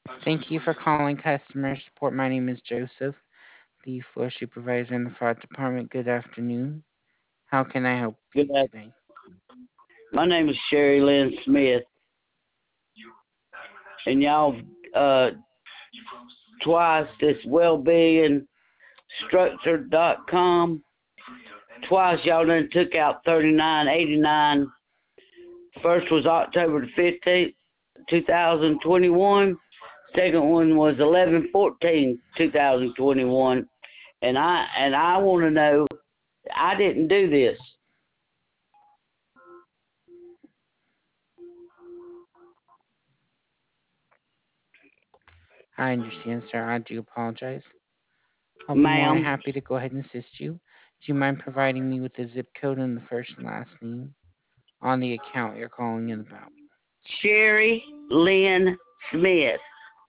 Thank you for calling customer support. My name is Joseph, the floor supervisor in the fraud department. Good afternoon. How can I help Good you afternoon. today? My name is Sherry Lynn Smith, and y'all uh twice this wellbeingstructure.com. Twice y'all done took out 39.89. First was October the 15th, 2021. Second one was 11/14/2021. And I want to know, I didn't do this. I understand, sir. I do apologize. I'll be more than Ma'am, happy to go ahead and assist you. Do you mind providing me with the zip code and the first and last name on the account you're calling in about? Sherry Lynn Smith.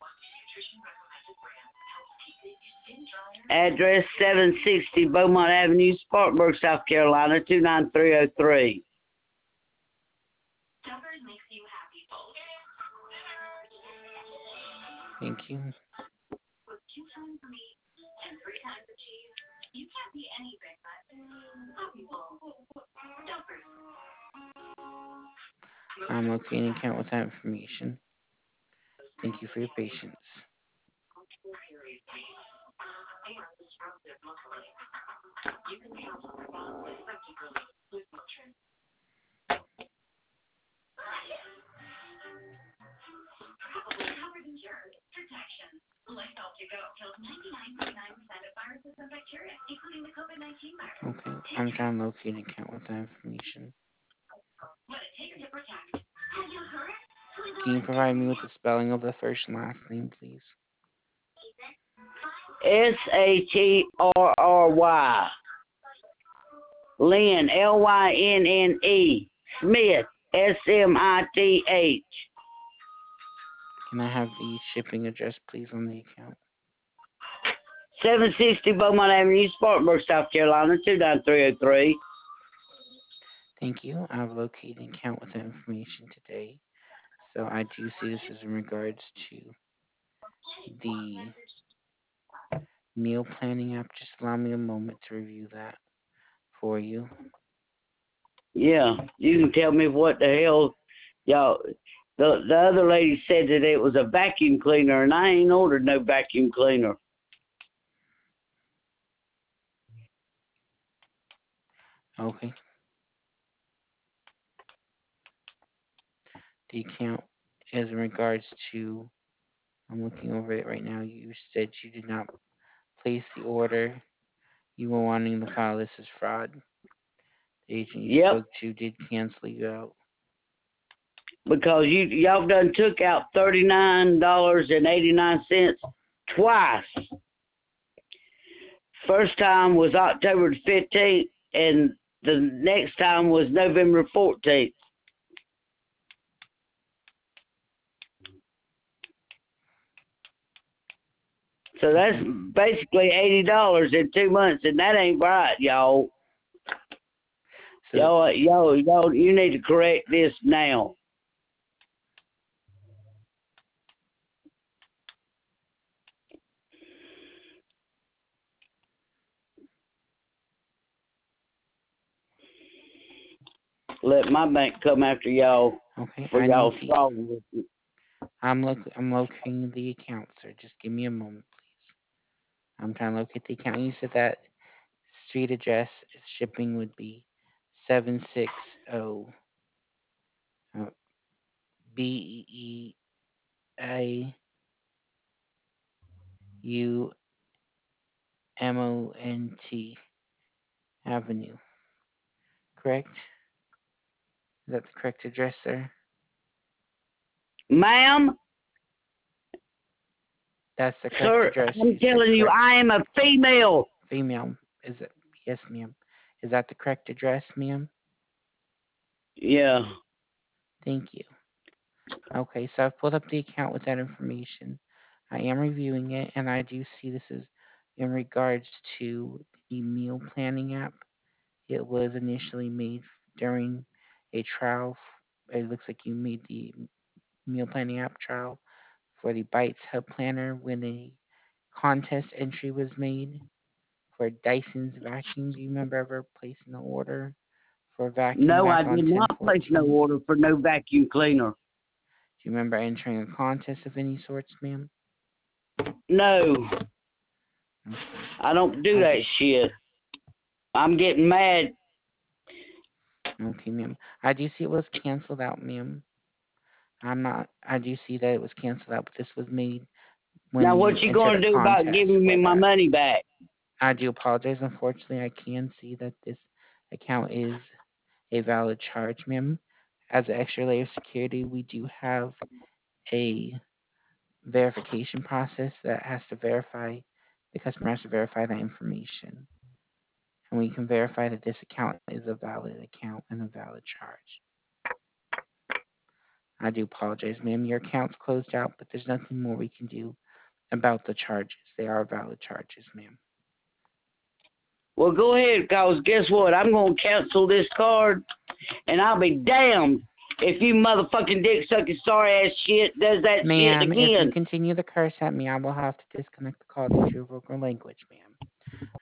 Address 760 Beaumont Avenue, Spartanburg, South Carolina, 29303. Thank you. I'm locating an account with that information. Thank you for your patience. Okay, I'm trying to locate an account with that information. Can you provide me with the spelling of the first and last name, please? Sherry. Lynn, Lynne. Smith, Smith. Can I have the shipping address, please, on the account? 760 Beaumont Avenue, Spartanburg, South Carolina, 29303. Thank you. I've located an account with that information today. So I do see this is in regards to the meal planning app. Just allow me a moment to review that for you. Yeah, you can tell me what the hell y'all. The other lady said that it was a vacuum cleaner, and I ain't ordered no vacuum cleaner. Okay. The account is in regards to, I'm looking over it right now. You said you did not place the order. You were wanting to file this as fraud. The agent you Yep, spoke to did cancel you out. because y'all done took out $39.89 twice. First time was October the 15th, and the next time was November 14th. So that's Okay. basically $80 in 2 months, and that ain't right, y'all. So You need to correct this now. Let my bank come after y'all okay, for I need y'all the fraud with it. I'm locating the account, sir. Just give me a moment, please. I'm trying to locate the account. You said that street address shipping would be 760 uh, Beaumont Avenue, correct? Is that the correct address, sir? Ma'am, That's the correct sir, address. I'm You said telling you, correct. I am a female. Female. Is it? Yes, ma'am. Is that the correct address, ma'am? Yeah. Thank you. Okay, so I've pulled up the account with that information. I am reviewing it, and I do see this is in regards to the meal planning app. It was initially made during a trial. It looks like you made the meal planning app trial for the Bites Hub Planner when a contest entry was made for Dyson's vacuum. Do you remember ever placing an order for a vacuum No, back I on did not place no 10/14? order for no vacuum cleaner. Do you remember entering a contest of any sorts, ma'am? No, Okay. I don't do I that do. shit. I'm getting mad. Okay, ma'am. I do see it was canceled out, ma'am. I'm not. I do see that it was canceled out, but this was made when Now, what you you entered gonna a do about contest giving me for my that. money back? I do apologize. Unfortunately, I can see that this account is a valid charge, ma'am. As an extra layer of security, we do have a verification process that has to verify, the customer has to verify that information. And we can verify that this account is a valid account and a valid charge. I do apologize, ma'am. Your account's closed out, but there's nothing more we can do about the charges. They are valid charges, ma'am. Well, go ahead, cause guess what? I'm gonna cancel this card, and I'll be damned if you motherfucking dick sucking sorry ass shit does that shit Ma'am, if you again. continue to curse at me, I will have to disconnect the call due to your vulgar language, ma'am.